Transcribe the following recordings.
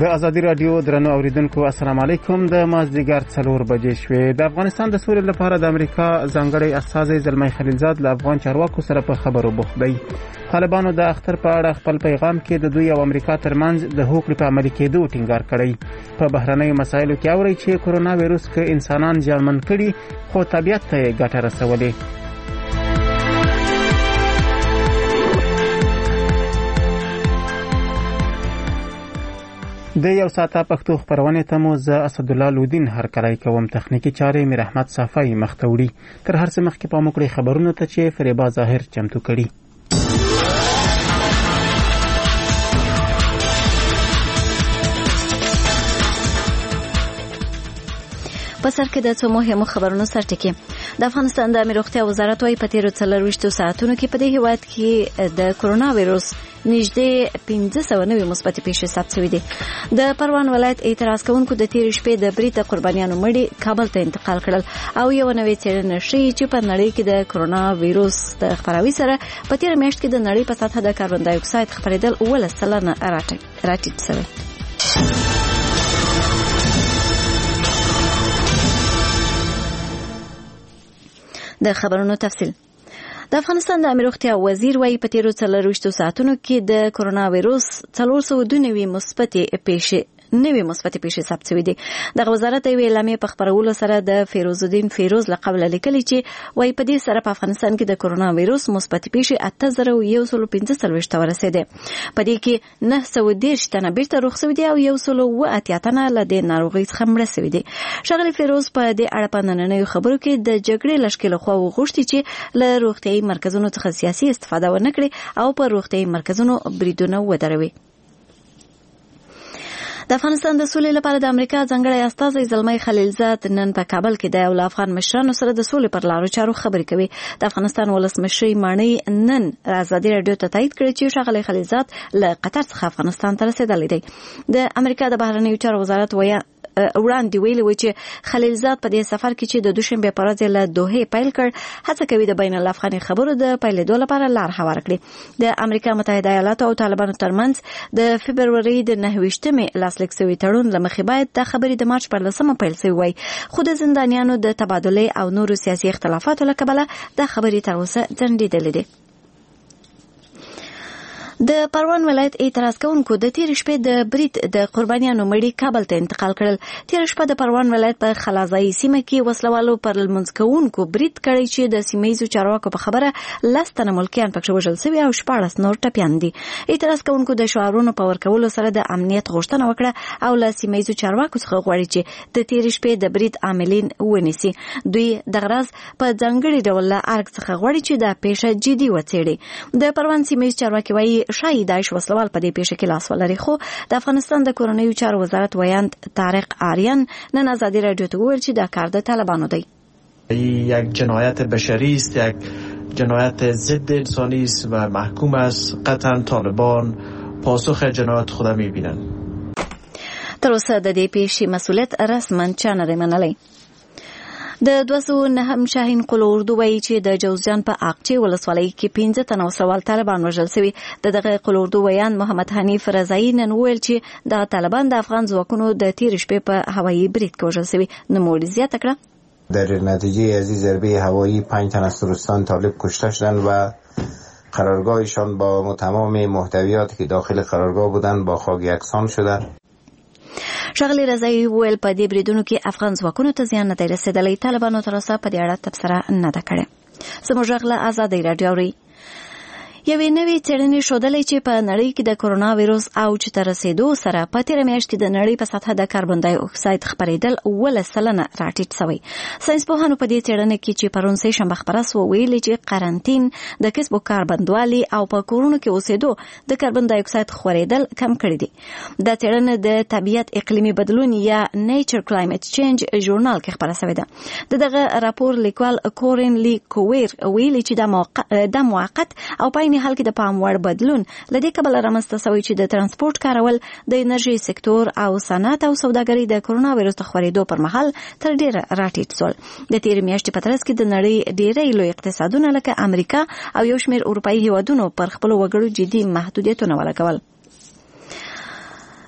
د ازادي رادیو درنو اوریدونکو السلام علیکم. د مازدیګر 4 بجې شوې. د افغانستان د سولې لپاره د امریکا ځانګړی استازی زلمی خلیلزاد له افغان چارواکو سره په خبرو بوخت دی. طالبانو د اختر په اړه خپل پیغام کې د دوی او امریکا ترمنځ د هوکړې په عملي کېدو ټینګار کړی. په بهرنیو مسایلو کې اوري چې کورونا وایروس کې انسانان زیانمن کړي خو طبیعت ته یې ګټه رسولې. د یو ساعته پښتو خبرونه ته مو زه اسدالله لودین هرکلی کوم. تخنیکی چارې میر احمد صافی مختوړي. تر هر څه مخکې پام وکړئ خبرونه ته چې فریبا ظاهر چمتو کړي. په سر کې د څو مهمو خبرونو سرټکی. د افغانستان د امنیت روغتیا وزارت وايي په تیرو 24 ساعتونو کې په دې هیواد کې د کورونا وایروس نږدې 1590 مثبت پیښې ثبت شوې دي. د پروان ولایت اعتراض کوونکو د تیر شپې د برید د قربانیانو مړي کابل ته انتقال کړل او یو نوې څېړنه ښیي چې په نړۍ کې د کورونا وایروس د خپراوي سره په تیر میاشت کې د نړۍ په سطحه د کاربن ډای اکساید خپرېدل 10% راټیټ شوی. د خبرونو تفصیل. د افغانستان د امنیت روغتیا وزیر وايي په تیرو 24 ساعتونو کې د کورونا وایروس 492 مثبت پیښې ثبت شوې دي. د وزارت یو اعلامیه په خبرولو سره د فیروز الدین فیروز لقب لیکلي چې وايي په دې سره په افغانستان کې د کورونا وایروس مثبت پیښې 8115 ته ورسېدې. په دې کې 910 تنه بیرته روغ شوي دي او 180 تنه له دې ناروغۍ څخه مړه شوي دي. ښاغلي فیروز په دې اړه په نننیو خبرو کې د جګړې لښکرې لخوا وغوښتي چې له روغتیايي مرکزونو څخه سیاسي استفاده ونه کړي او په روغتیايي مرکزونو بریدونه ودروي. د افغانستان د سولې لپاره د امریکا ځانګړی استازی زلمی خلیلزاد نن په کابل کې د افغان مشرانو سره د سولې پر لارو چارو خبرې کوي. د افغانستان ولسمشر مانی نن ازادي رادیو ته تایید کړی چې ښاغلی خلیلزاد له قطر څخه افغانستان ته رسیدلی دی. د امریکا د بهرنیو چارو وزارت وړاندې ویلي و چې خلیلزاد په دې سفر کې چې د دوشنبه په ورځ له دوحې پیل کړ هڅه کوي د بین الافغاني خبرو د پیلېدو لپاره لار هواره کړي. د امریکا متحده ایالاتو او طالبانو ترمنځ د فبروري د 9مې لاسلیک شوی تړون له مخې باید د خبرې د مارچ پر 10مه پیل شوی وای، خو د زندانیانو د تبادله او نورو سیاسي اختلافاتو له کبله د خبرې تر اوسه ځنډېدلې دي. د پروان ولایت اعتراض کوونکو د تیر شپې د برید د قربانیانو مړي کابل ته انتقال کړل. تیر شپه د پروان ولایت په خلازای سیمه کې وسلوالو پر لمونځ کوونکو برید کړی چې د سیمه‌ییزو چارواکو په خبره 10 تنه ملکیان پکې وژل شوي او 14 نور ټپیان دي. اعتراض کوونکو د شعارونو په ورکولو سره د امنیت غوښتنه وکړه او له سیمه‌ییزو چارواکو څخه غواړي چې د تیر شپې د برید عاملین ونیسي. دوی د غرض په ځانګړي ډول له ارګ څخه غواړي چې دا پیښه جدي وڅېړي. د پروان سیمه‌ییز چارواکي وایي شاید داعش وسلوال په دې پیښه کې لاس ولري، خو د افغانستان د کورنیو چارو وزارت ویاند طارق آریان نن ازادي رادیو ته وویل چې دا کار د طالبانو دی. یک جنایت بشری است، یک جنایت ضد انسانی است و محکوم است. قطعا طالبان پاسخ جنایت خود می‌بینند. تر اوسه د دې پیښې مسؤلیت رسما چا نه دی منلی. د 209 شاهین قل اردو وایي چې د جوزجان په اقچې ولسوالۍ کې 15 تنه وسوال طالبان وژل شوي. دغه قل اردو ویان محمد حنیف رضایی نن ویل چې د طالبان د افغان ځواکونو د تیر شپې په هوایي برید کې وژل شوي. نوموړي زیاته کړه در نتیجه از این ضربه هوایی 5 تن از ترکستان طالب کشته شدند و قرارگاهشان با تمام محتویاتی که داخل قرارگاه بودند با خاک یکسان شدند. ښاغلي رضایی وویل په دې بریدونو کې افغان ځواکونو ته زیان نه دی رسېدلی. طالبانو تر اوسه په دې اړه تبصره نه ده کړې. زموږ غږ له ازادۍ راډیو اورئ. یوې نوې څېړنې ښودلې چې په نړۍ کې د کورونا وایروس اوج ته رسېدو سره په تېره میاشت کې د نړۍ په سطحه د کاربن ډای اکساید خپرېدل 10% راټیټ شوی. ساینسپوهانو په دې څېړنه کې چې پرون سه شنبه خپره سوه ویلي چې قرنطین د کسب و کار بندوالي او په کورونو کې اوسېدو د کاربن ډای اکساید خپرېدل کم کړي دي. دا څېړنه د طبیعت اقلیمي بدلون یا نیچر کلایمټ چینج ژورنال کې خپره شوې ده. دغه راپور لیکوال کورین لی کویر ویلي چې دا موقت او حال کې د پام وړ بدلون لدې کبل رامنځته شوی چې د ترانسپورت کارول د انرژي سکتور او صنعت او سوداګرۍ د کورونا وایروس خپرېدو پر مهال تر ډیره راټیټ شول. د تیر میاشتې په ترڅ کې د نړۍ ډیری لوی اقتصادونه لکه امریکا او یو شمېر اروپایي هیوادونو پر خپل وګړو جدي محدودیتونه ولګول.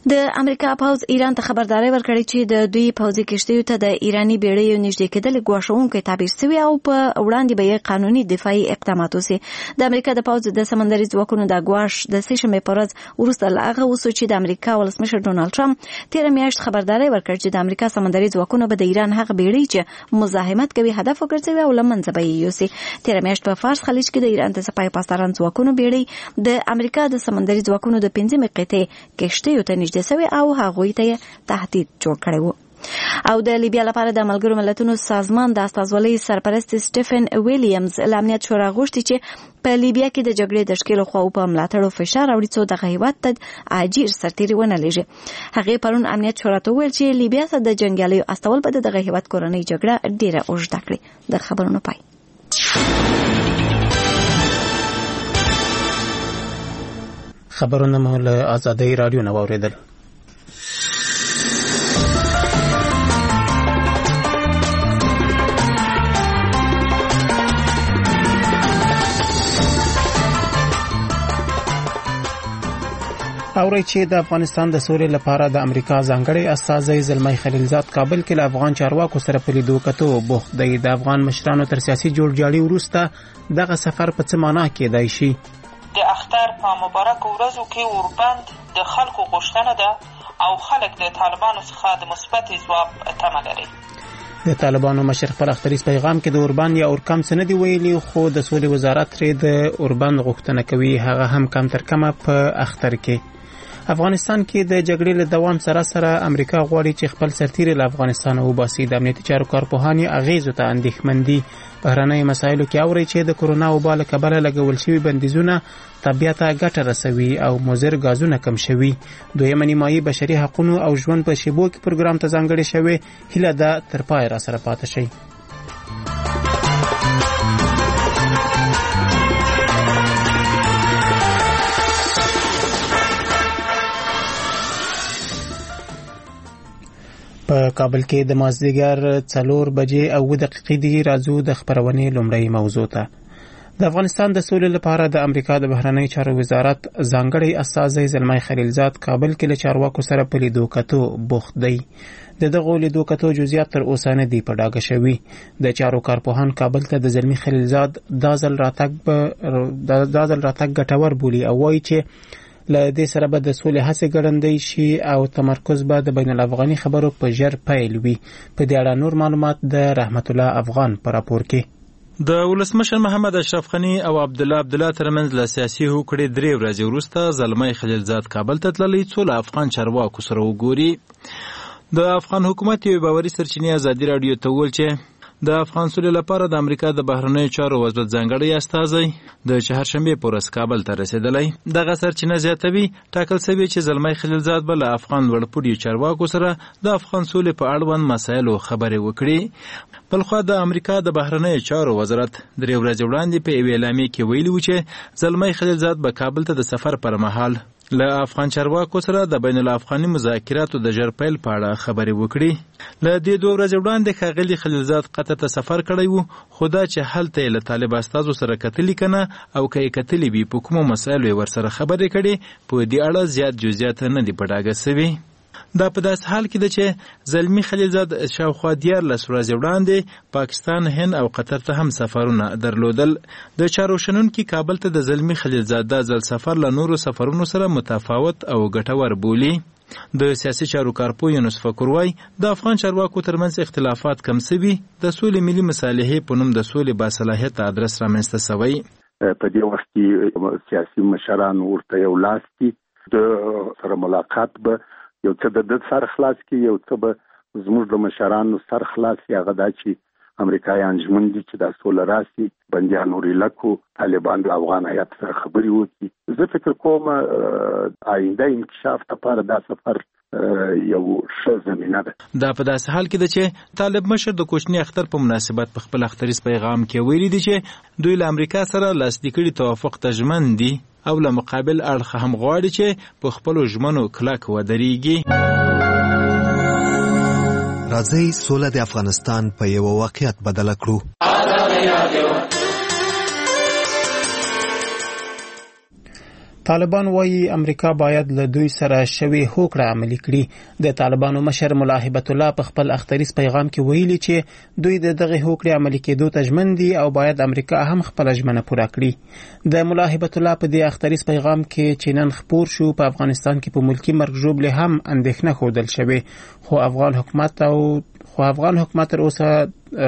د امریکا پوځ ایران ته خبرداري ورکړې چې د دوی پوځي کشتیو ته د ایرانی بیړیو نږدې کېدل ګواښونکی تعبیر شوی او په وړاندې به یې قانوني دفاعي اقدامات وشي. د امریکا د پوځ د سمندري ځواکونو د ګواښ د سه‌شنبې په ورځ وروسته له هغه وشو چې د امریکا ولسمشر ډونالد ټرمپ تېره میاشت خبرداري ورکړه چې د امریکا سمندري ځواکونو به د ایران هغه بیړۍ چې مزاحمت کوي هدف وګرځوي او له منځه به یې یوسي. تېره میاشت په فارس خلیج کې د ایران د سپاه پاسداران ځواکونو بیړۍ د امریکا د سمندري ځواکونو د 5 قطعې کشتیو ته او هغوی ته تهدید جوړ کړی و. او د لیبیا لپاره د ملګرو ملتونو سازمان د استازولۍ سرپرست سټیفن ویلیامز له امنیت شورا غوښتي چې په لیبیا کې د جګړې د ښکېلو خواو په ملاتړو فشار راوړي څو دغه هیواد ته عاجل سرتیري ونه لېږي. هغې پرون امنیت شورا ته وویل چې لیبیا ته د جنګیالیو استول به دغه هیواد کورنۍ جګړه ډېره اوږده کړي. د خبرونو پای. خبرونه مو له آزادۍ رادیو نه واورېدل. اوري چې د افغانستان د سولې لپاره د امریکا ځانګړي استازی زلمی خلیلزاد کابل کې له افغان چارواکو سره په لیدو کتو بوخت دی. د افغان مشرانو تر سیاسي جوړجاړي وروسته دغه سفر په څه معنا کېدای شي؟ د اختر په مبارک ورځو کې اوربند د خلکو غوښتنه ده او خلک د طالبانو څخه د مثبت ځواب تمه لري. د طالبانو مشر خپل اختریز پیغام کې د اوربند یا اورکم څه نه دی ویلي، خو د سولې وزارت ترې د اوربند غوښتنه کوي، هغه هم کم تر کمه په اختر کې. افغانستان کې د جګړې له دوام سره سره امریکا غواړي چې خپل سرتیري له افغانستان وباسي. د امنیتي چارو کارپوهان اغیزو ته اندېښمن دي. بهرنیو مسایلو کې اوري چې د کرونا وبا له کبله لګول شوي بندیزونه طبیعت ته ګټه رسوي او مضر غازونه کم شوي. دویمه نیمایي بشري حقوقو او ژوند په شیبو کې پروګرام ته ځانګړی شوی. هیله ده تر پای را سره پاتې شي. په کابل کې د مازدیګر 4 بجې او 10 دقیقې دی. راځو د خبرونې لومړی موضوع ته. د افغانستان د سولې لپاره د امریکا د بهرنی چارو وزارت ځانګړی استازی زلمی خلیلزاد کابل کې له چارواکو سره په لیدو کتو بوخت دی. د دغه لیدو کتو جزئیات تر اوسه نه دي په ډاګه شوي. د چارو کارپوهان کابل ته د زلمی خلیلزاد دا ځل راتګ ګټور بولي او وایي چې له دې سره به د سولې هڅې ګړندۍ شي او تمرکز به د بین الافغاني خبرو په ژر پیل وي. په دې اړه نور معلومات د رحمت الله افغان په راپور کې. د ولسمشر محمد اشرف غنی او عبدالله ترمنځ له سیاسي هوکړې 3 ورځې وروسته زلمی خلیلزاد کابل ته تللی څو له افغان چارواکو سره وګوري. د افغان حکومت یو باوري سرچینې ازادي رادیو ته وویل چې د افغان سولې لپاره د امریکا د بهرنیو چارو وزارت ځانګړی استازی د چهارشنبې په ورځ کابل ته رسېدلی. دغه سرچینه زیاتوي ټاکل شوي چې زلمی خلیلزاد به له افغان لوړپوړي چارواکو سره د افغان سولې په اړوند مسایلو خبرې وکړي. بلخوا د امریکا د بهرنیو چارو وزارت 3 ورځې وړاندې په یوې اعلامیې کې ویلي و چې زلمی خلیلزاد به کابل ته د سفر پر مهال له افغان چارواکو سره د بین الافغاني مذاکراتو د ژر پیل په اړه خبرې وکړي. له دې 2 ورځې وړاندې ښاغلي خلیلزاد قطر ته سفر کړی و، خو دا چې هلته یې له طالب استازو سره کتلي که نه او که یې کتلي وي په کومو مسایلو یې ورسره خبرې کړي، په دې اړه زیات جزئیات نه دي په ډاګه شوي. دا په داس حال کې ده چې زلمی خلیلزاد شاوخوا 14 ورځې وړاندې پاکستان، هند او قطر ته هم سفرونه درلودل. د چارو شنونکي کابل ته د زلمی خلیلزاد د ځل سفر له نورو سفرونو سره متفاوت او ګټور بولي. د سیاسي چارو کارپو یونس فکر وای د افغان چارواکو ترمنځ اختلافات کم سوي، د سولې ملي مصالحې په نوم د سولې باصلاحیت ادرس رامنځته سوی. په دې وخت کې سیاسي مشران ورته یو لاس دي، د سره ملاقات به یو څه د سر خلاص کی، یو څه به زموږ د مشرانو سر خلاص کی. هغه دا چې امریکایان ژمن دي چې دا سوله راسي، بندیان ورلکو، طالبان د افغان هیات سره خبرې وکړي. زه فکر کوم آینده انکشاف لپاره دا سفر یو ښه زمینه ده. دا په داسې حال کې ده چې طالب مشر د کوچني اختر په مناسبت په خپل اختریز پیغام کې ویلي دي چې دوی له امریکا سره لاسلیک کړي توافق ته ژمن دي او له مقابل اړخ هم غواړي چې په خپل ژمنو کلک ودرېږي. راځي سوله د افغانستان په یو واقعیت بدل کړو. طالبان وايي امریکا باید له دوی سره شوی هوکړه عملي کړي. د طالبانو مشر ملا هیبت الله په خپل اختریز پیغام کې ویلي چې دوی د دغه هوکړې عملي کېدو ته ژمن دي او باید امریکا هم خپل ژمنه پوره کړي. د ملا هیبت الله په دې اختریز پیغام کې چې نن خپور شو په افغانستان کې په ملکی مرګ ژوبله هم اندېښنه ښودل شوې، خو افغان حکومت تر اوسه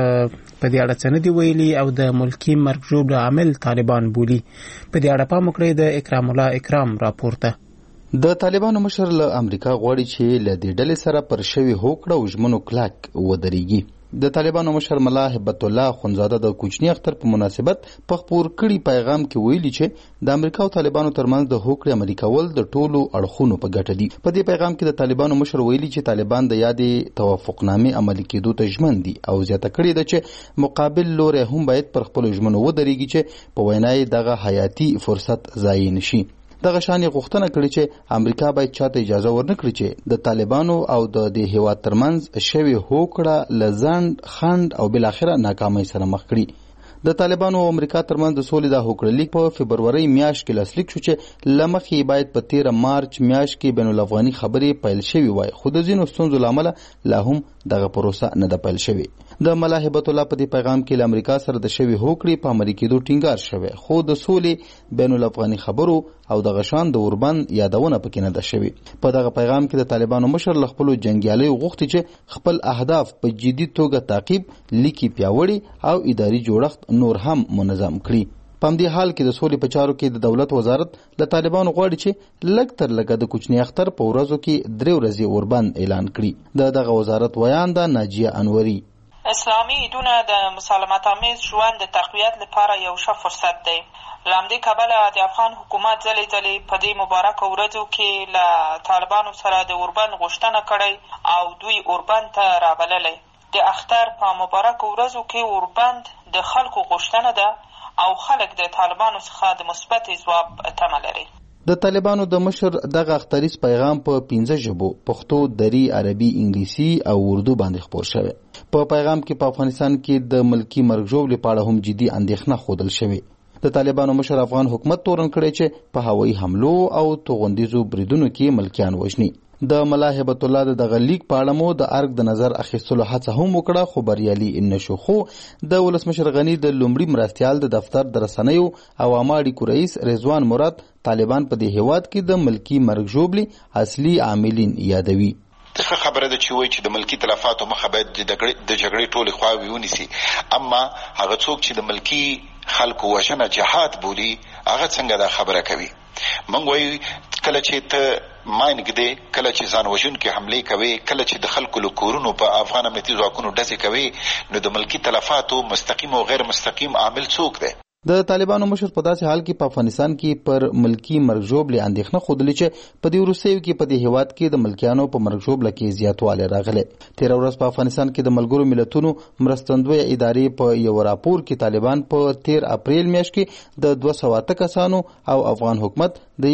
په دې اړه څه نه دی ویلي او د ملکی مرګ ژوبله عامل طالبان بولي. په دې اړه پام وکړئ د اکرام الله اکرام راپورته. د طالبانو مشر له امریکا غواړي چې له دې ډلې سره پر شوی هوکړه او ژمنو کلک ودرېږي. د طالبانو مشر ملا هیبت الله خونزاده د کوچنی اختر په مناسبت په خپور کړي پیغام کې ویلي چې د امریکا او طالبانو ترمنځ د هوکړې عملي کول د ټولو اړخونو په ګټه دي. په دې پیغام کې د طالبانو مشر ویلي چې طالبان د یادې توافقنامې عملي کېدو ته ژمن دي او زیاته کړې ده چې مقابل لوري هم باید پر خپل ژمنو ودرېږي چې په وینا یې دغه حیاتي فرصت ضایع نشي. دغه شانې غوښتنه کړې چې امریکا باید چاته اجازه ورنکړي چې د طالبانو او د دې هیواد ترمنځ شوی هوکړه له ځنډ خنډ او بالاخره ناکامۍ سره مخ کړي. د طالبانو او امریکا ترمنځ د سولې د هوکړه لیک په فبروري میاشت کې لاسلیک شو چې لمخې باید په 13 مارچ میاشت کې بین الافغاني خبرې پیل شوې وای، خو د ځینو ستونزو له امله لا هم دغه پروسه نه ده پیل شوې. د ملا هیبت الله په دې پیغام کې له امریکا سره د شوی هوکړې په عملي کېدو ټینګار شوی، خو د سولې بین الافغاني خبرو او د غشان د اوربند یادونه پکې نه ده شوې. په دغه پیغام کې د طالبانو مشر له خپلو جنګیالیو غوښتي چې خپل اهداف په جدي توګه تعقیب، لیکي پیاوړي او اداري جوړښت نور هم منظم کړي. په همدې حال کې د سولې په چارو کې د دولت وزارت له طالبانو غواړي چې لږ تر لږه د کوچني اختر په ورځو کې 3 ورځې اوربند اعلان کړي. دغه وزارت ویان ده ناجیه انوري. اسلامي عیدونه د مسالمت آمیز ژوند د تقویت لپاره یو ښه فرصت دی. له همدې کبله د افغان حکومت ځلې ځلې په دې مبارکو ورځو کې له طالبانو سره د اوربند غوښتنه کړې او دوی اوربند ته رابللی. د اختر په مبارکو ورځو کې اوربند د خلکو غوښتنه ده او خلک د طالبانو څخه د مثبت ځواب تمه لري. د طالبانو د مشر دغه اختریز پیغام په 15 ژبو پښتو، دری، عربي، انګلیسي او اردو باندې خپور شوی. په پیغام کې په افغانستان کې د ملکی مرګ ژوبلې په اړه هم جدي اندېښنه ښودل شوې. د طالبانو مشر افغان حکومت تورن کړی چې په هوایي حملو او توغندیزو بریدونو کې ملکیان وژني. د ملا هیبت الله دغه لیک په اړه مو د ارګ د نظر اخیستلو هڅه هم وکړه، خو بریالي نشو. خو د ولسمشر غنی د لومړي مرستیال د دفتر د رسنیو او عامه اړیکو رئیس رضوان مراد طالبان په دې هیواد کې د ملکی مرګ ژوبلې اصلي عاملین یادوي. څه خبره ده چې وایي چې د ملکی تلفاتو مخه باید د جګړې ټولې خواوې ونیسي، اما هغه څوک چې د ملکی خلکو وژنه جهاد بولي هغه څنګه دا خبره کوي؟ موږ وایو کله چې ته ماین ږدې، کله چې ځان وژونکې حملې کوي، کله چې د خلکو له کورونو په افغان امنیتي ځواکونو ډزې کوي، نو د ملکی تلفاتو مستقیم او غیر مستقیم عامل څوک دی؟ د طالبانو مشر په داسې حال کې په افغانستان کې پر ملکی مرګ ژوبلې اندېښنه ښودلې چې په دې وروستیو کې په دې هیواد کې د ملکیانو په مرګ ژوبله کې زیاتوالی راغلی. تېره ورځ په افغانستان کې د ملګرو ملتونو مرستندویه ادارې په یو راپور کې طالبان په 13 اپریل میاشت کې د 208 کسانو او افغان حکومت د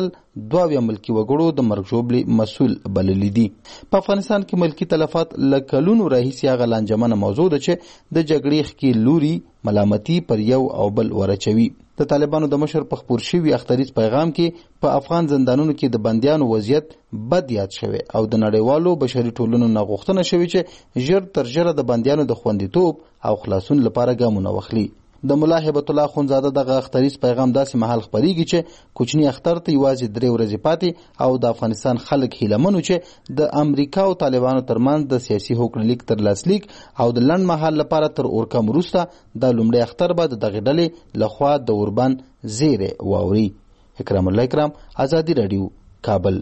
102 ملکی وګړو د مرګ ژوبلې مسؤل بللي دي. په افغانستان کې ملکی تلفات له کلونو راهیسې هغه لانجمنه موضوع ده چې د جګړې ښکې لوري ملامتي پر یو او بل ورچوي. د طالبانو د مشر په خپور شوي اختریز پیغام کې په افغان زندانونو کې د بندیانو وضعیت بد یاد شوی او د نړیوالو بشري ټولنو نه غوښتنه شوې چې ژر تر ژره د بندیانو د خوندیتوب او خلاصون لپاره ګامونه واخلي. د ملا هیبت الله خونزاده دغه اختریز پیغام داسې مهال خپریږي چې کوچنی اختر ته یوازې 3 ورځې پاتې او د افغانستان خلک هیلهمنو چې د امریکا او طالبانو ترمنځ د سیاسي هوکړې لیک تر لاسلیک او د لنډ مهال لپاره تر اورکم وروسته د لومړي اختر به د دغې ډلې لخوا د اوربند زیری واوري. اکرام الله اکرام، ازادي رادیو، کابل.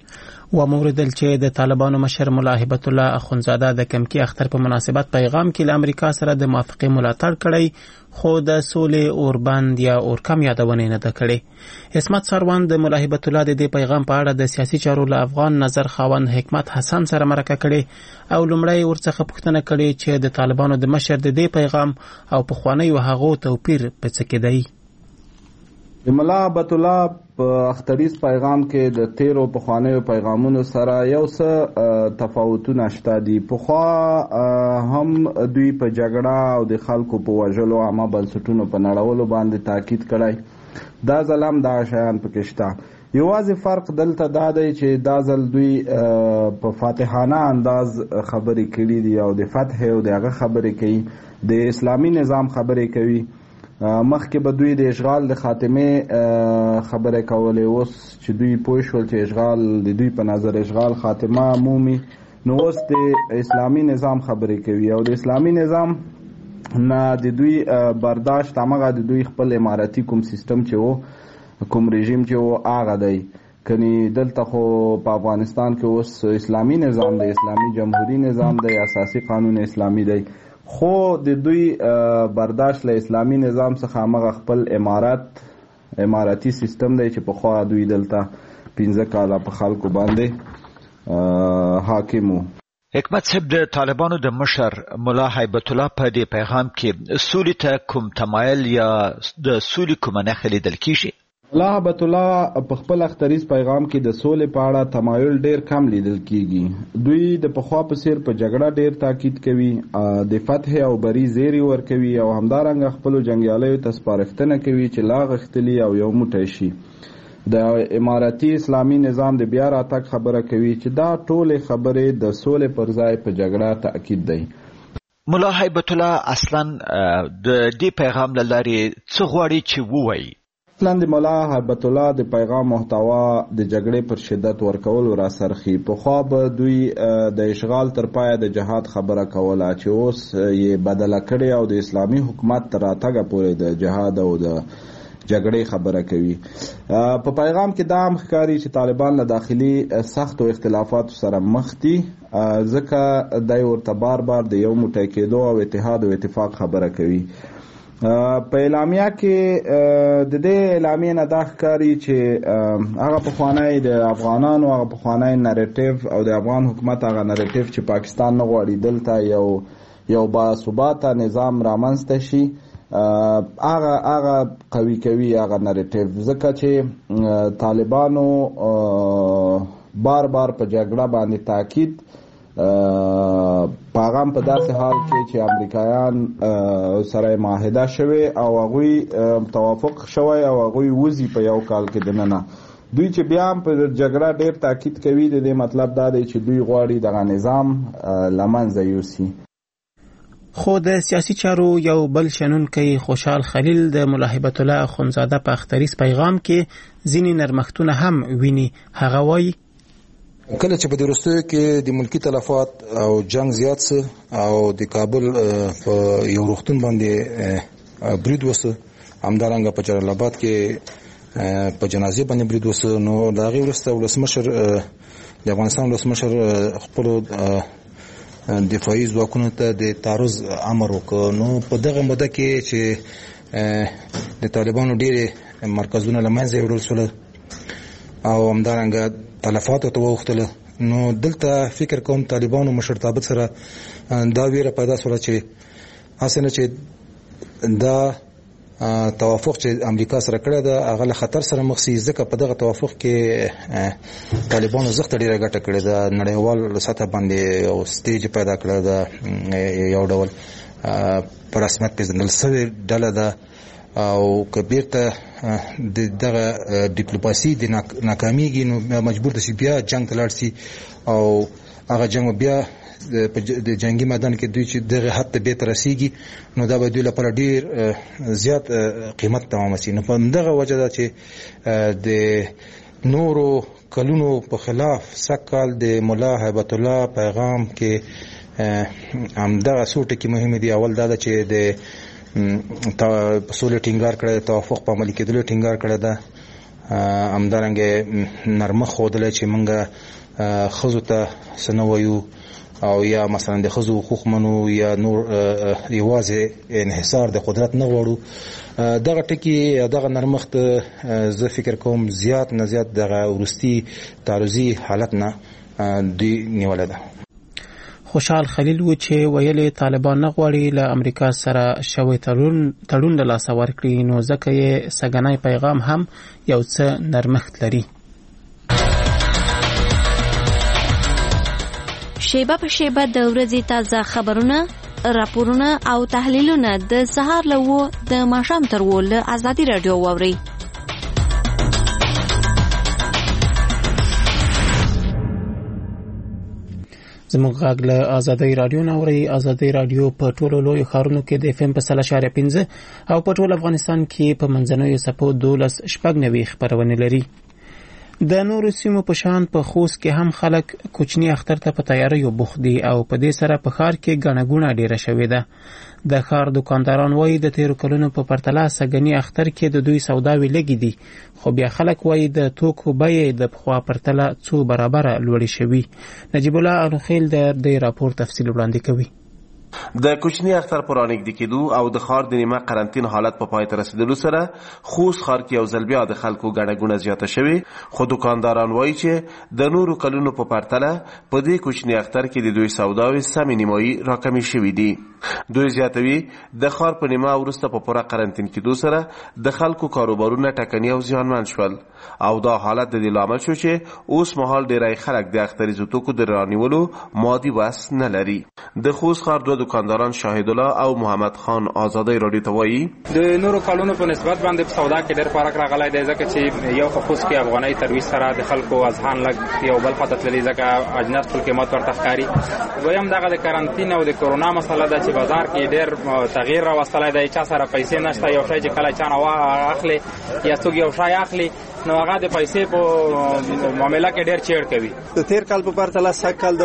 وموردل چې د طالبانو مشر ملا هیبت الله اخونزاده د کمکی اختر په مناسبت پیغام کې له امریکا سره د موافقې ملاتړ کړی، خو د سولې اوربند یا اورکم یادونه نه ده کړې. عصمت سروان د ملا هیبت الله د دې پیغام په اړه د سیاسي چارو له افغان نظر خاوند حکمت حسن سره مرکه کړې او لومړی ورڅخه پوښتنه کړې چې د طالبانو د مشر د دې پیغام او پخوانیو هغو توپیر په څه کې دی. د ملا هیبت الله په اختریز پیغام کې د 13 پخوانیو پیغامونو سره یو څه تفاوتونه شته دي. پخوا هم دوی په جګړه او د خلکو په وژلو عامه بنسټونو په نړولو باندې تاکید کړی، دا ځل هم دا شیان پکې شته. یوازې فرق دلته دا دی چې دا ځل دوی په فاتحانه انداز خبرې کړي دي او د فتح او د هغه خبرې کوي، د اسلامي نظام خبرې کوي. مخکې به دوی د اشغال د خاتمې خبرې کولې، اوس چې دوی پوه شول چې اشغال د دوی په نظر اشغال خاتمه مومي، نو اوس د اسلامي نظام خبرې کوي او د اسلامي نظام نه د دوی برداشت همغه د دوی خپل اماراتي کوم سیستم چې و، کوم رژیم چې و هغه دی. کني دلته خو په افغانستان کې اوس اسلامي نظام دی، اسلامي جمهوری نظام دی، اساسي قانون اسلامي دی، خو د دوی برداشت له اسلامي نظام څخه همغه خپل اماراتي سیستم دی چې پخوا دوی دلته 15 کاله په خلکو باندې حاکم وو. حکمت صاحب، د طالبانو د مشر ملا هیبت الله په دې پیغام کې سولې ته کوم تمایل یا د سولې کومه نښه لیدل کیږي؟ ملا هیبت الله په خپل اختریز پیغام کې د سولې په اړه تمایل ډیر کم لیدل کیږي. دوی د پخوا په څیر په جګړه ډیر تاکید کوي، د فتح او بری زیری ورکوي او همدارنګه خپل جنگیالیو ته سپارښتنه کوي چې لا غښتلي او یو موټی شي. د اماراتي اسلامي نظام د بیا راتګ خبره کوي چې دا ټولې خبرې د سولې پر ځای په جګړه تاکید دی. ملا هیبت الله اصلا د دې پیغام له لارې څه غواړي چې ووایي؟ اصلا د مولا هیبت الله د پیغام محتوا د جګړې پر شدت ورکول را سرخي. پخوا به دوی د اشغال تر پایه د جهاد خبره کوله، چې اوس یې بدله کړې او د اسلامي حکومت تر راتګه پورې د جهاد او د جګړې خبره کوي. په پیغام کې دا هم ښکاري چې طالبان له داخلي سختو اختلافاتو سره مخ دي، ځکه دی ورته بار بار د یو موټی کېدو او اتحاد او اتفاق خبره کوي. په اعلامیه کې د دې اعلامیې نه دا ښکاري چې هغه پخوانی د افغانانو هغه پخوانی نریټیو او د افغان حکومت هغه نریټیو چې پاکستان نه غواړي دلته یو باثباته نظام رامنځته شي، هغه قوي کوي هغه نریټیو، ځکه چې طالبانو بار بار په جګړه باندې تاکید پیغام په داسې حال کې چې امریکایان سره معاهده شوی او هغوی توافق شوی او هغوی وزي په یو کال کې دننه، دوی چې بیا هم په جګړه ډیر تاکید کوي. د دې مطلب دا دی چې دوی غواړي دغه نظام له منځه یوسي. خو د سیاسي چارو یو بل شنونکی خوشحال خلیل د ملا هیبت الله اخونزاده په اختریز پیغام کې ځینې نرمښتونه هم ویني. هغه وایي کله چې په وروستیو کې د ملکی تلفات او جنگ زیات سه او د کابل په یو روغتون باندې برید وسه، همدارنګه په جلال آباد کې په جنازې باندې برید وسه، نو د هغې وروسته ولسمشر د افغانستان ولسمشر خپلو دفاعي ځواکونو ته د تعرض امر وکړ. نو په دغه موده کې چې د طالبانو ډېرې مرکزونه له منځه وړل شول او همدارنګه تلفاتو ته واوښتله، نو دلته فکر کوم طالبانو مشرتابه سره دا ویره پیدا شوله چې اسنه چې دا توافق چې امریکا سره کړی ده هغه له خطر سره مخ شي، ځکه په دغه توافق کې طالبانو زغته ډیره ګټه کړې ده، نړیوال سطح باندې او سټیج پیدا کړی ده، یو ډول په رسمیت پیژندل شوې ډله ده او که بیرته دغه ډیپلوماسي د ناکامیږي نو مجبور دي بیا جنگ ته لاړ شي او هغه جنگ بیا د جنگي میدان کې دوی چې دغه حد ته بیرته رسیږي نو دا به دوی لپاره ډیر زیات قیمت تمام شي. نو په دغه وجه ده چې د نورو کلونو په خلاف سکال د مولا هیبت الله پیغام کې همدغه څو ټکي مهم دي. اول دا ده چې د سولې ټینګار کړی، توافق په عملي کېدلو ټینګار کړی ده، همدارنګه نرمه ښودله چې موږ ښځو ته څه نه وایو او یا مثلا د ښځو حقوق منو یا نور یوازې انحصار د قدرت نه غواړو. دغه ټکي دغه نرمښت زه فکر کوم زیات نه زیات دغه وروستي تعرضي حالت نه دوی نیولی ده. خوشحال خلیل و چې ویلي طالبان نه غواړي له امریکا سره شوی تړون له لاسه ورکړي، نو ځکه یې سږنی پیغام هم یو څه نرمښت لري. شیبه په شیبه د ورځې تازه خبرونه، راپورونه او تحلیلونه د سهار له 9 د ماښام تر 10 له ازادي رادیو واوري. زموږ غږ له آزادۍ رادیو نه اورئ. آزادۍ رادیو په ټولو لویو ښارونو کې د FM په 100.5 او په ټول افغانستان کې په منځنیو څپو 12.9 خپرونې لري. د نورو سیمو په شان په خوست کې هم خلک کوچني اختر ته په تیاریو بوخت دي او په دې سره په ښار کې ګڼه ګوڼه ډیره شوې ده. د ښار دکانداران وایي د تیرو کلونو په پرتله سږني اختر کې د دوی سوداوې لږې دي، خو بیا خلک وایي د توکو بیې د پخوا پرتله څو برابره لوړې شوي. نجیب الله الخیل د دې راپور تفصیل وړاندې کوي. د کوچني اختر پر رانږدې کېدو او د ښار د نیمه قرنطین حالت په پای ته رسیدلو سره خوست ښار کې یو ځل بیا د خلکو ګڼه ګوڼه زیاته شوې، خو دکانداران وایي چې د نورو کلونو په پرتله په دې کوچني اختر کې د دوی سوداوې سمې نیمایي راکمې شوې دي. دوی زیاتوي د ښار په نیمه وروسته په پوره قرنطین کېدو سره د خلکو کاروبارونه ټکني او زیانمن شول او دا حالت د دې لامل شو چې اوس مهال ډیری خلک د اختریزو توکو د رانیولو مادي وس نه لري. د خوست ښار دوه دکانداران شاهد الله او محمد خان آزادۍ رادیو ته وایي د نورو کلونو په نسبت باندې په سودا کې ډېر فرق راغلی دی، ځکه چې یو خوست کې افغانۍ ترویج سره د خلکو اذهان لږ یو بل خواته تللي، ځکه اجناس ټول قیمت ورته ښکاري. دویم دغه د کرنټین او د کرونا مسله ده چې بازار کې ډېر تغییر راوستلی دی. چا سره پیسې نشته، یو شی چې کله چا نه اخلي یا څوک یو شی اخلي نو هغه د پیسې په معامله کې ډېر چیړ کوي. د تیر کال په پرتله سږ کال د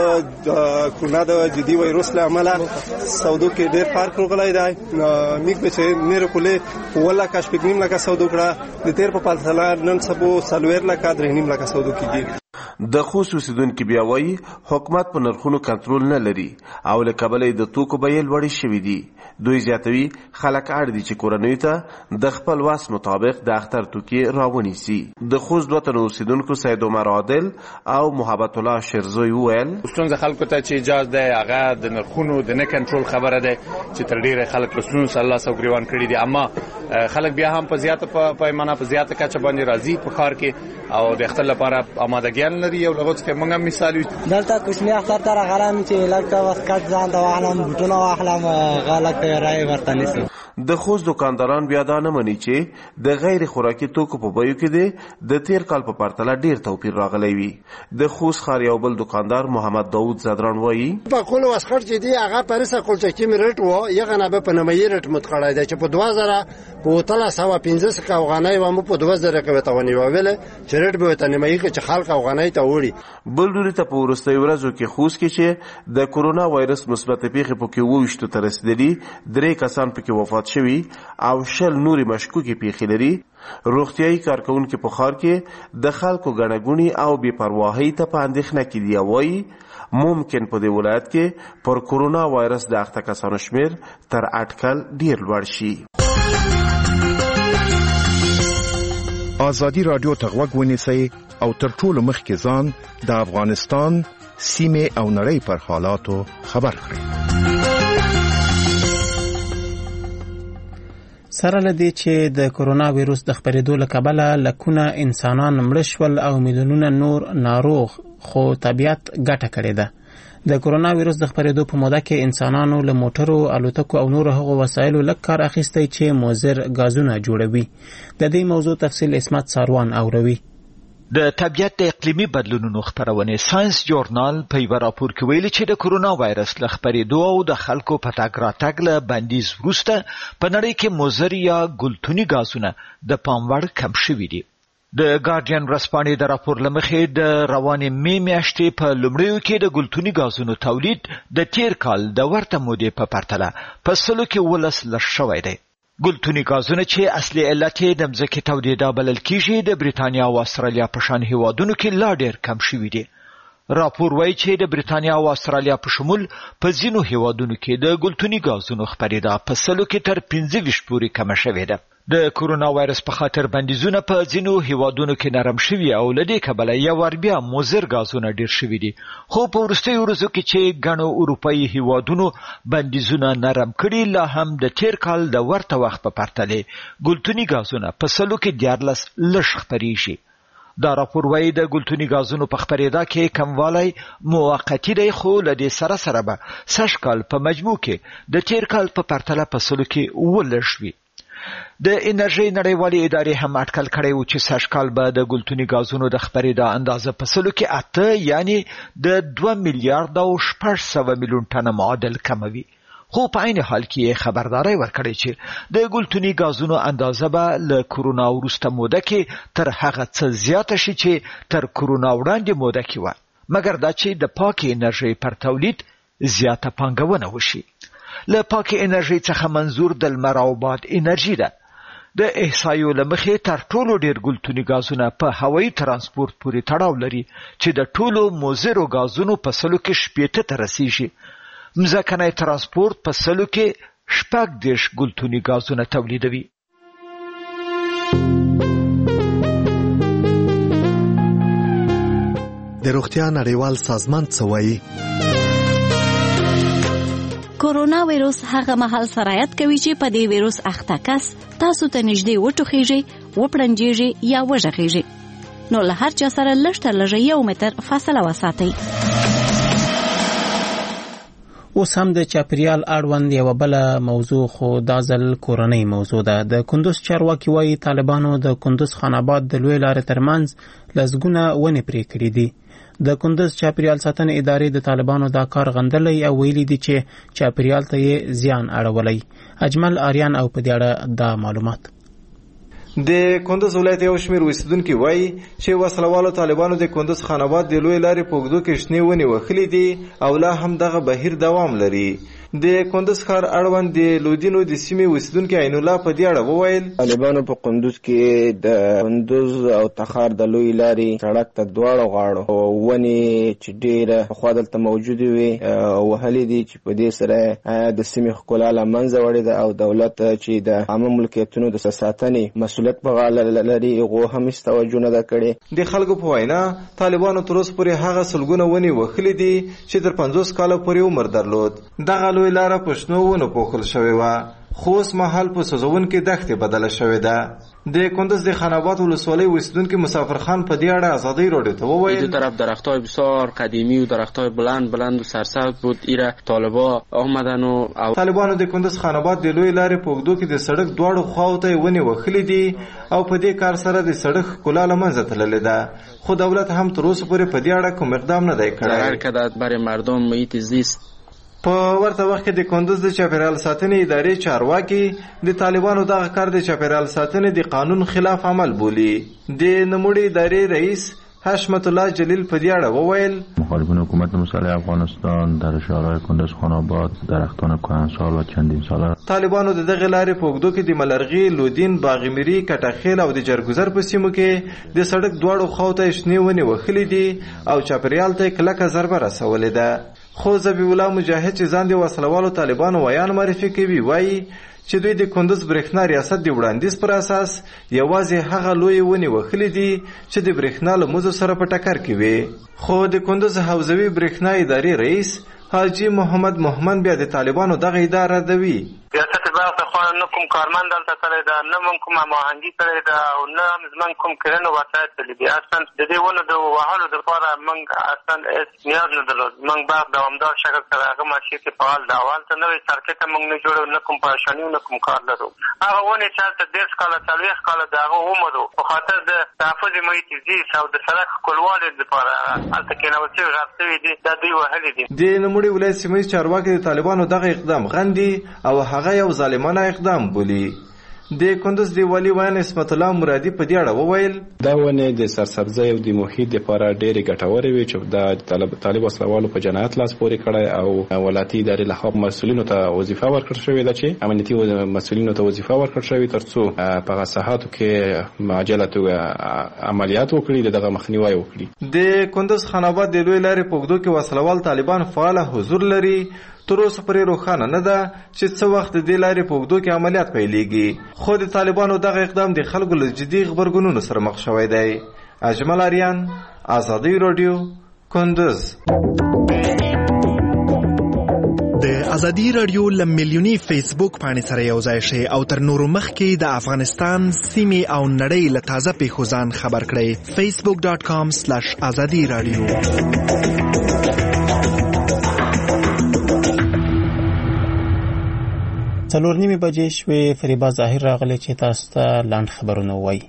کرونا د جدي وایروس له امله سودو کې ډېر فرق راغلی دی. میګ به چې نیر کولې ولا کا شپږ لکه سودو کړه، د تیر په پرتله نن سبو 4 لکه 3 لکه سودو کېږي. د خوست اوسیدونکي بیا وایي حکومت په نرخونو کنټرول نه لري او له کبله د توکو بیې لوړې شوې دي. دوی زیاتوي خلک اړ دي چې کورنۍ ته د خپل وس مطابق د اختر توکي راونیسي. د خوست دوه تنه اوسیدونکو سید عمر عادل او محبت الله شیرزوی وویل ستونزه خلکو ته چې اجازه ده هغه د نرخونو د نه کنټرول خبره ده چې تر ډیره خلک رسونو صلی الله علیه وسلم کړی دي، اما خلک بیا هم په زیاته پیمانه په زیاته کچه باندې راځي په ښار کې او د اختر لپاره آمادګیان لري. یو لغت کې موږ هم مثال یو دلته کوچنی اختر ته راغلم چې لکه واسکټ ځان ته واخلم، بوټونه واخلم، غلط راي ورته نیسم. د خوست دکانداران بیا دا نه مني چې د غیر خوراکي توکو په بیو کې د تیر کال په پرتله ډیر توپیر راغلی وي. د خوست ښار یو بل دکاندار محمد داوود زدران وایي په کول واسکټ چې دی هغه پرسه کولچ کې میرټ وو یغه نه په نمایي رټ متخړای دی چې په 2000 په 315 کا افغانۍ و مو په 2000 کې وته ونی ویل چې رټ به ته نمایي کې چې خلک افغانۍ ته وړي. بل ډوري ته په ورستۍ ورځو کې خوست کې چې د کرونا وایرس مثبت پیښه په کې وښتو تر رسیدلی 3 کسان پکې وفات شوي او 10 نورې مشکوکې پیښې لري. روغتیايي کارکونکو په ښار کې د خلکو ګڼه ګوڼې او بې پرواهۍ ته په اندېښنه کې دي. وایي ممکن په دې ولایت کې پر کرونا وایرس د اخته کسانو شمیر تر اټکل ډیر لوړ شي. آزادي رادیو ته غوږ ونیسئ او تر ټولو مخکې ځان د افغانستان سیمې او نړۍ پر حالاتو خبر کړئ. سره لدې چې د کرونا وایروس د خپرېدو له کبله لکونه انسانان مړه شول او میلیونونه نور ناروغ، خو طبیعت ګټه کړې ده. د کرونا وایروس د خپرېدو په موده کې انسانانو له موټرو، الوتکو او نورو هغو وسایلو لږ کار اخیستی چې مضر غازونه جوړوي. د دې موضوع تفصیل اسمت ساروان اوروي. د طبیعت د اقلیمي بدلونونو خبرونه ساينس جورنال په یو راپور کې ویلي چې د کرونا وایرس له خپرېدو او د خلکو په تګ راتګ له بندیز وروسته په نړۍ کې مضر یا ګلتوني غازونه د پام وړ کم شوي دي. د ګارډین ورځپاڼې د راپور له مخې د روانې مې میاشتې په لومړیو کې د ګلتوني غازونو تولید د تیر کال د ورته مودې په پرتله په سلو کې 19 لږ شوی دی. ګلتوني غازونه چې اصلي علت یې د مځکې تودېدا بلل کېږي د بریتانیا او استرالیا په شان هیوادونو کې لا ډېر کم شوي دي. راپور وایي چې د بریتانیا او استرالیا په شمول په ځینو هیوادونو کې د ګلتوني غازونو خپرېدا په سلو کې تر 25 پورې کمه شوې ده. د کرونا وایرس په خاطر بندیزونه په ځینو هیوادونو کې نرم شوي او له دې کبله یو ور بیا مضر غازونه ډېر شوي دي، خو په وروستیو ورځو کې چې ګڼو اروپایي هیوادونو بندیزونه نرم کړي لا هم د تیر کال د ورته وخت په پرتله ګلتوني غازونه په سلو کې 14 لږ خپرېږي. دا راپور وایي د ګلتوني غازونو په خپرېدا کې کموالی موقتی دی، خو له دې سره سره به سږ کال په مجموع کې د تیر کال په پرتله په سلو کې 19 وي. د انرژي نړیوالې ادارې هم اټکل کړی و چې سږکال به د ګلتوني غازونو د خپرېدا اندازه په سلو کې 8 یعنی د 2 میلیارډ او 600 میلیون ټنه معادل کموي. خو په عین حال کې خبرداري ورکړې چې د ګلتوني غازونو اندازه به له کورونا وروسته موده کې تر هغه څه زیاته شي چې تر کورونا وړاندې موده کې و، مګر دا چې د پاکې انرژي پر تولید زیاته پانګونه وشي. له پاکې انرژي څخه منظور د لمر او باد انرژي ده. د احصایو لمخې تر ټولو ډیر ګلتوني غازونه په هوایي ترانسپورت پورې تړاو لري چې د ټولو موزرو غازونو په سلو کې 70 ته رسیږي. مځکنی ترانسپورت په سلو کې 60 ګلتوني غازونه تولیدوي. د روغتیا نړیوال سازمان څه وایي؟ کورونا وایروس هغه مهال سرایت کوي چې په دې وایروس اخته کس تاسو ته نږدې وټوخیږي، وپړنجیږي یا وژغیږي. نو له هر چا سره لږ تر لږه 1 متر فاصله وساتئ. اوس هم د چاپریال اړوند یو بل موضوع خو دا ځل کورنۍ موضوع ده. د کندوز چارواکي وايي طالبانو د کندوز خان آباد د لوی لارې ترمنځ لسګونه ونې پرې کړې دي. د کندوز چاپریال ساتنې ادارې د طالبانو دا کار غندلی او ویلي دي چې چاپریال ته یې زیان اړولی. اجمل آریان او په دې اړه دا معلومات. د کندوز ولایت یو شمېر اوسیدونکي وایي چې وسلوالو طالبانو د کندوز خان آباد د لوی لارې په اوږدو کې شنې ونې وهلې دي او لا هم دغه بهیر دوام لري. د کندوز ښار اړوند د لودینو د سیمې اوسیدونکي عین الله په دې اړه وویل طالبانو په کندوز کې د کندوز او تخار د لوی لارې سړک ته دواړو غاړو ونې چې ډېره پخوا دلته موجودې وي وهلې دي چې په دې سره د سیمې ښکلا له منځه وړې ده او دولت چې د عامه ملکیتونو د ساتنې مسؤلیت په غاړه لري هغو هم هېڅ توجه نه ده کړې. د خلکو په وینا طالبانو تر اوسه پورې هغه سلګونه ونې وهلې دي چې تر 50 کاله پورې عمر درلود. دغه لوی لاره په شنو ونو پوښل شوې وه خو اوس مهال په سوځونکې دښتې بدله شوې ده. د کندوز د خان آباد ولسوالۍ اوسیدونکي مسافر خان په دې اړه ازادۍ رادیو ته وویل دو طرف درختای بسیار قدیمی و درختای بلند و سرسبز بود. ایره طالبا آمدن و طالبانو د کندوز خان آباد د لوی لارې په اوږدو کې د سړک دواړو خواو ته ونې وهلې دي او په دې کار سره د سړک ښکلا له منځه تللې ده. خو دولت هم تر اوسه پورې په دې اړه کوم اقدام نه دی کړی. ضرر کردن برای مردم محیط زیست. په ورته وخت کې د کندوز د چاپیریال ساتنې ادارې چارواکي د طالبانو دغه کار د چاپیریال ساتنې د قانون خلاف عمل بولي. د نموړي ادارې رئیس حشمت الله جلیل په دې اړه وویل مخالفین حکومت مسلح افغانستان در شهرهای کندوز خان آباد درختان کهنسال و چندین ساله طالبانو د دغه لارې په اوږدو کې د ملرغي، لودین، باغمیري، کټخیل او د جرګزر په سیمو کې د سړک دواړو خواو ته شنې ونې وهلې دي او چاپیریال ته کلکه ضربه رسولې ده. خو ذبیح الله مجاهد چې ځان د وسلوالو طالبانو ویان معرفي کوي وایي چې دوی د کندوز برېښنا ریاست د وړاندیز پر اساس یوازې هغه لوی ونې وهلې دي چې د برېښنا له مزو سره په ټکر کې وي. خو د کندوز حوزوي برېښنا ادارې رئیس حاجی محمد محمد بیا د طالبانو دغه اداره ردوي. ریاست بلخ د خوا نه کوم کارمند دلته کړی ده، نه موږ کوم هماهنګي کړې ده او نه زموږ کوم کړنو وسایط دي. بیا اصلا د دې ونو د وهلو دپاره موږ اصلا هېڅ نیاز نه درلود. موږ باید دوامدار شکل سره هغه ماشین کې فعال ده. اول ته نوې سرکټ موږ نه جوړو، نه کوم پریشاني نه کوم کار لرو. هغه ونې چې هلته 10 کاله 40 کاله د هغه عمر و په خاطر د تحفظ محیط زیست او د سړک ښکلوالي دپاره هلته کېنول شوي غرب شوي دي، دا دوی وهلي دي. د نوموړي ولایت سیمه ییز چارواکي د طالبانو دغه اقدام غندي او هغه یو ظالمانه اقدام بولي. د کندوز دی والی وان اسمت الله مرادی په دې اړه وویل دا ونې د سرسبزۍ او د محیط لپاره ډېرې ګټورې وي چې د طالب وسلوالو په جنایت لاس پورې کړی او ولایتي ادارې له خوا مسؤلینو ته وظیفه ورکړل شوې ده چې امنیتي مسؤلینو ته وظیفه ورکړل شوې ترڅو په هغه ساحاتو کې معجله توګه عملیات وکړي، دغه مخنیوی وکړي. د کندوز خان آباد د لوی لارې په اوږدو کې وسلوال طالبان فعال حضور لري. تر اوسه پورې روښانه نه ده چې څه وخت د دې لارې په اوږدو کې عملیات پیلېږي. خو د طالبانو دغه اقدام د خلکو له جدي غبرګونونو سره مخ شوی دی. اجمل آریان، ازادي رادیو، کندوز. د ازادي رادیو له میلیوني فیسبوک پاڼې سره یو ځای شئ او تر نورو مخکې د افغانستان سیمې او نړۍ له تازه پیښو ځان خبر کړئ. facebook.com/azadi radio. 4:30 بجې شوې. فریبا ظاهر راغلی چې تاسو ته لاند خبرونه وایي.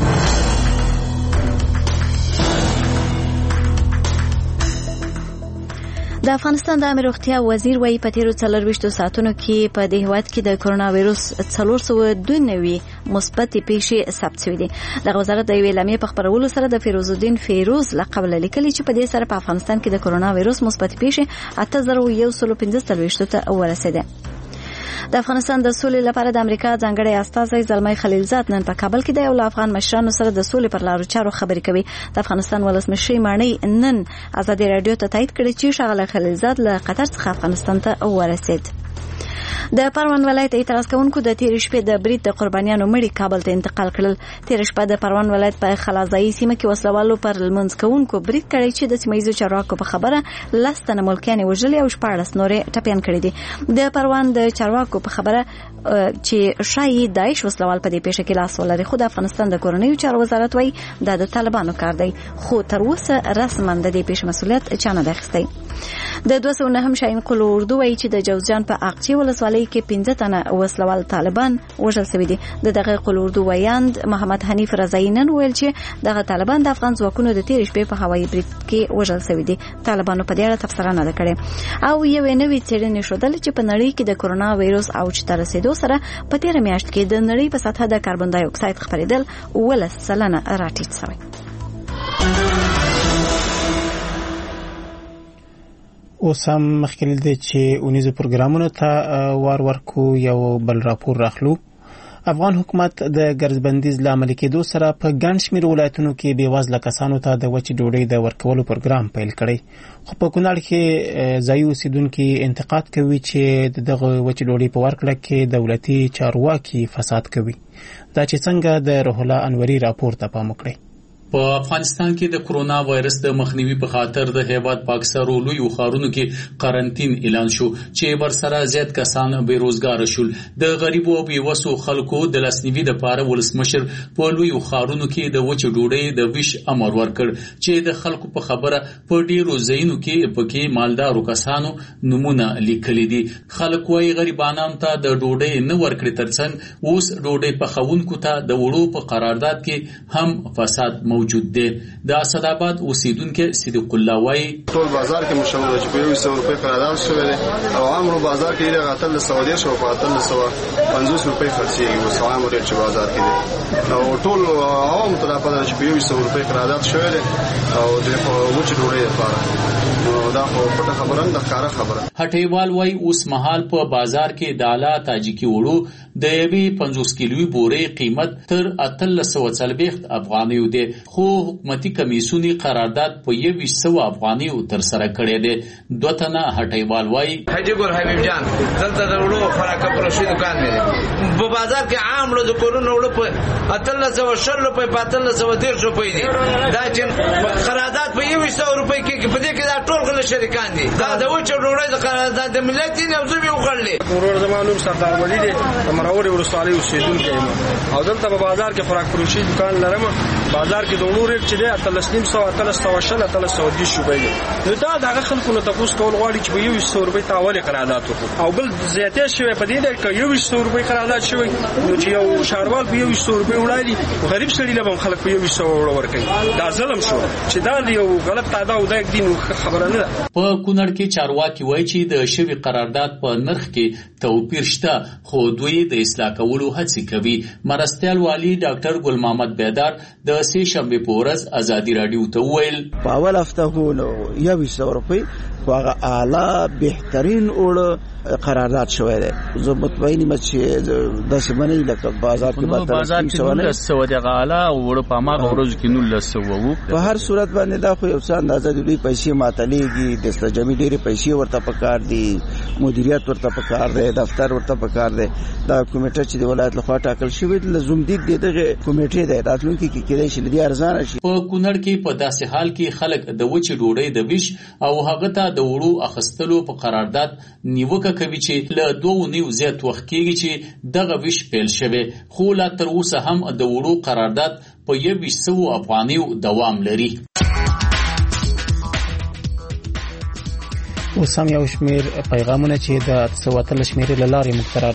د افغانستان د عامه روغتیا وزیر وایي په تیرو 24 ساعتونو کې په دې هیواد کې د کرونا وایروس 492 مثبت پیښې ثبت شوې دي. د وزارت د یوې اعلامیې په خبرولو سره د فیروز الدین فیروز لقب لیکلي چې په دې سره په افغانستان کې د کرونا وایروس مثبت پیښې 8145 ته ورسېده. د افغانستان د سولې لپاره د امریکا ځانګړی استازی زلمی خلیلزاد نن په کابل کې د یو افغان مشرانو سره د سولې پر لارو چارو خبرې کوي. د افغانستان ولسمشر مانی نن ازادي رادیو ته تایید کړی چې ښاغلی خلیلزاد له قطر څخه افغانستان ته ورسېد. د پروان ولایت اعتراض کوونکو د تیر شپې د برید د قربانیانو مړي کابل ته انتقال کړل. تیر شپه د پروان ولایت په خلازای سیمه کې وسلوالو پر لمونځ کوونکو برید کړی چې د سیمایي چارواکو په خبره 10 تنه ملکیان وژلي او 14 نورې ټپيان کړي دي. د پروان د چارواکو په خبره چې شایي داعش وسلوال په دې پیښه کې لاس ولري، خو د افغانستان د کورنیو چارو وزارت وایي دا د طالبانو کار دی، خو تر اوسه رسما د دې پیښې مسؤلیت چا نه دی اخیستی. د 209 شاهین قلو اردو وایي چې د جوزجان په اقچی ولسوالۍ کې 15 تنه وسلوال طالبان وژل شوي دي. د دغه قلو اردو ویاند محمد حنیف رضایی نن ویل چې دغه طالبان د افغان ځواکونو د تیر شپې په هوایي برید کې وژل شوي دي. طالبانو په دې اړه تبصره نه کړې. او یو نوې څېړنې ښودلې چې په نړۍ کې د کرونا وایروس اوج ته رسیدو سره په تیر میاشت کې د نړۍ په سطحه د کاربن ډای اکساید خپرېدل 10% راټیټ شوی. اوس هم مخکې دی چې اونیزو پروګرامونو ته وار ورکو یو بل راپور راخلو. افغان حکومت د ګرځبندیز له عملي کېدو سره په ګڼ شمېر ولایتونو کې بېوزله کسانو ته د وچې ډوډۍ د ورکولو پروګرام پیل کړی، خو په کونړ کې ځایي اوسیدونکي انتقاد کوي چې دغه وچې ډوډۍ په ورکړه کې دولتي چارواکي فساد کوي. دا چې څنګه د روح الله انوري راپور ته پام وکړي. په افغانستان کې د کرونا وایرس د مخنیوي په خاطر د هیواد په اکثرو لویو ښارونو کې قرنطین اعلان شو چې ورسره زیات کسان بیروزګار شول. د غریبو او بیوسو خلکو د لاسنیوي لپاره ولسمشر په لویو ښارونو کې د وچې ډوډۍ د ویش امر ورکړ چې د خلکو په خبره په ډیرو ځایونو کې پکې مالدارو کسانو نمونه لیکلي دي. خلک وايي غریبانو ته د ډوډۍ نه ورکړي، ترڅنګ اوس ډوډۍ پخونکو ته د وړو په قرارداد کې هم فساد موجود دی. د اسداباد اوسیدونکو صدیق الله وايي ټول بازار کې مشهور چې په 100 روپۍ قرارداد شوی دی او عامو بازار کې یې غاتل د سعودي شو په 350 روپۍ خرڅيږي او سلام ورته چې بازار کې دی او ټول عوام ته په دې چې په 100 روپۍ قرارداد شوی دی او د وچ ډوډۍ لپاره دا په خبره نه ښکارا خبره. هټیوال وايي اوس مهال په بازار کې د اعلی تاجیکي وړو د 50 کیلوي بورې قیمت تر 1340 افغانیو دی، خو حکومتي کمیسیونی قرارداد په 2100 افغانیو تر سره کړی دی. دوه تنه هټیوال وايي حاجی ګور حبیب جان دلته د وړو خوراک پروشي دکان دی په بازار کې عام له کورونو وړو په 1300 روپۍ په 1310 روپۍ دی. دا چې قرارداد په 2100 روپۍ کې په دې کې دا ټول غل شریکان دي. دا د وچ ډوډۍ د قرارداد د ملت نه اوسې یو غړلې ورور زمانو سردار ولی دی مروري ورسالي اوسېدونکو او دلته په بازار کې خوراک فروشي دکان لرم. بازار کې د وړو ریټ چې دی 1310 روپۍ دی. دا دغه خلکو ته تاسو کول غواړي چې په 100 روپۍ تاول قرارداد وکړي او بل زیاته شوی په دې د 100 روپۍ قرارداد شوی نو چې یو شهروال په 100 روپۍ وړاندې غریب سړي له خلک په 100 ورکړي. دا ظلم شو چې دا یو غلط تعداد او د دین خبره نه ده. په کونړ کې چارواکي وایي چې د شوی قرارداد په نرخ کې توپیر شته، خو دوی د اصلاح کولو هڅې کوي. مرستیال والی ډاکټر ګل محمد بیدار د سه شنبه په ورځ ازادي رادیو ته ویل په اول هفته هو 100 روپۍ خو هغه اعلی بهترین اور قرارداد شوی دی. زه مطمئن یم چې د سیمنې لکه بازار کې بازار کې 900 د غاله اور په ماغه ورځ کې 900 وو. په هر صورت باندې دا خو یو څه اندازه دی پیسې ماتلېږي، د سجمي ډېرې پیسې ورته پکار دي، مدیریت ورته پکار دی، دفتر ورته پکار دی. دا کمیټه چې د ولایت لخوا ټاکل شوی د زومدید دغه کمیټې د راتلونکي کې کېدای شي لدی ارزانه شي. په کونړ کې په داسې حال کې خلک د وچې ډوډۍ د ویش او هغه ته د وړو اخستلو په قرارداد نیوکه کوي چې له 2.5 زیات وخت کېږي چې دغه ویش پیل شوی، خو لا تر اوسه هم د وړو قرارداد په 2100 افغانیو دوام لري. اوس هم یو شمېر پیغامونه چې د 313 شمېرې له لارې مخترا